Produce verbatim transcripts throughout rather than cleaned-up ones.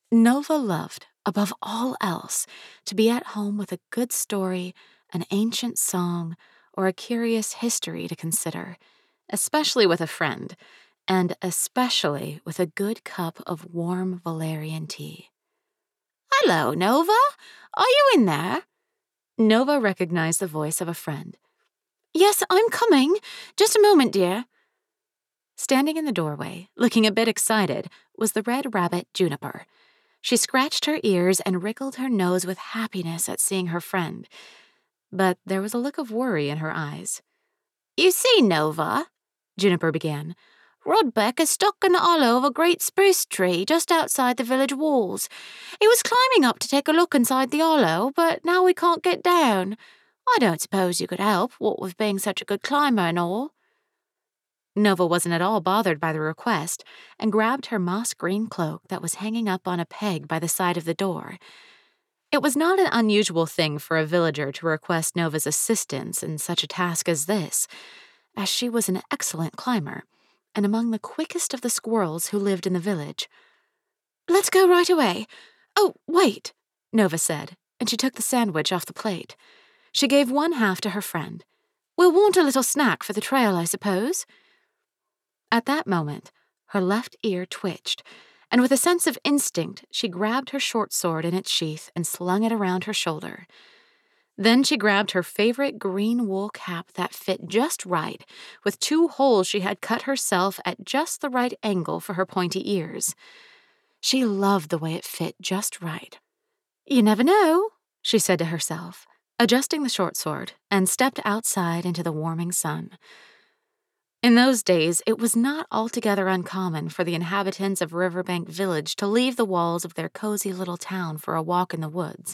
Nova loved, above all else, to be at home with a good story, an ancient song, or a curious history to consider, especially with a friend, and especially with a good cup of warm valerian tea. "Hello, Nova. Are you in there?" Nova recognized the voice of a friend. "Yes, I'm coming. Just a moment, dear." Standing in the doorway, looking a bit excited, was the red rabbit Juniper. She scratched her ears and wriggled her nose with happiness at seeing her friend, but there was a look of worry in her eyes. "You see, Nova," Juniper began, "Rodbeck is stuck in the hollow of a great spruce tree just outside the village walls. He was climbing up to take a look inside the hollow, but now we can't get down. I don't suppose you could help, what with being such a good climber and all." Nova wasn't at all bothered by the request and grabbed her moss-green cloak that was hanging up on a peg by the side of the door. It was not an unusual thing for a villager to request Nova's assistance in such a task as this, as she was an excellent climber and among the quickest of the squirrels who lived in the village. "Let's go right away. Oh, wait," Nova said, and she took the sandwich off the plate. She gave one half to her friend. "We'll want a little snack for the trail, I suppose." At that moment, her left ear twitched, and with a sense of instinct, she grabbed her short sword in its sheath and slung it around her shoulder. Then she grabbed her favorite green wool cap that fit just right, with two holes she had cut herself at just the right angle for her pointy ears. She loved the way it fit just right. "You never know," she said to herself, adjusting the short sword, and stepped outside into the warming sun. In those days, it was not altogether uncommon for the inhabitants of Riverbank Village to leave the walls of their cozy little town for a walk in the woods.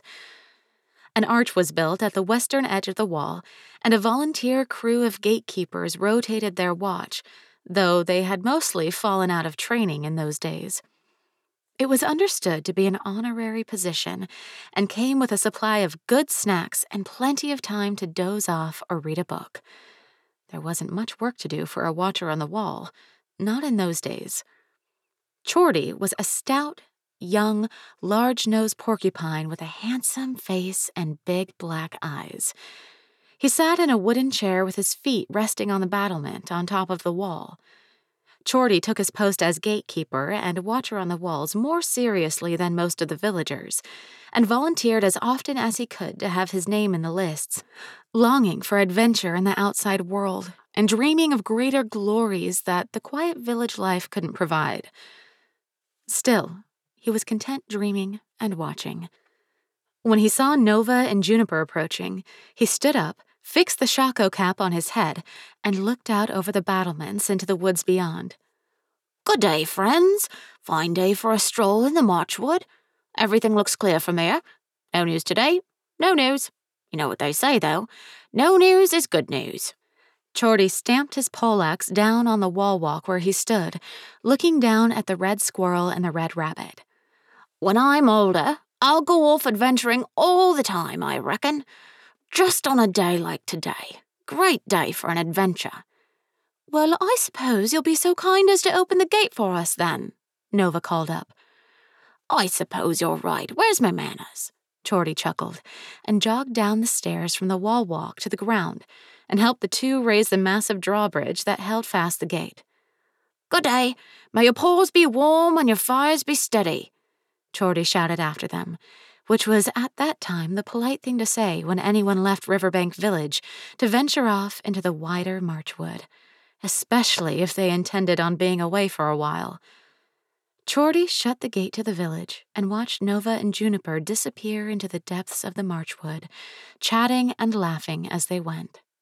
An arch was built at the western edge of the wall, and a volunteer crew of gatekeepers rotated their watch, though they had mostly fallen out of training in those days. It was understood to be an honorary position and came with a supply of good snacks and plenty of time to doze off or read a book. There wasn't much work to do for a watcher on the wall, not in those days. Chorty was a stout, young, large-nosed porcupine with a handsome face and big black eyes. He sat in a wooden chair with his feet resting on the battlement on top of the wall. Chorty took his post as gatekeeper and watcher on the walls more seriously than most of the villagers, and volunteered as often as he could to have his name in the lists, longing for adventure in the outside world and dreaming of greater glories that the quiet village life couldn't provide. Still, he was content dreaming and watching. When he saw Nova and Juniper approaching, he stood up, fixed the shako cap on his head, and looked out over the battlements into the woods beyond. "Good day, friends. Fine day for a stroll in the Marchwood. Everything looks clear from here. No news today. No news. You know what they say, though. No news is good news." Chorty stamped his poleaxe down on the wall walk where he stood, looking down at the red squirrel and the red rabbit. "When I'm older, I'll go off adventuring all the time, I reckon. Just on a day like today. Great day for an adventure." "Well, I suppose you'll be so kind as to open the gate for us, then," Nova called up. "I suppose you're right. Where's my manners?" Chorty chuckled, and jogged down the stairs from the wall walk to the ground, and helped the two raise the massive drawbridge that held fast the gate. "Good day. May your paws be warm and your fires be steady," Chorty shouted after them, which was at that time the polite thing to say when anyone left Riverbank Village to venture off into the wider Marchwood, especially if they intended on being away for a while. Chorty shut the gate to the village and watched Nova and Juniper disappear into the depths of the Marchwood, chatting and laughing as they went.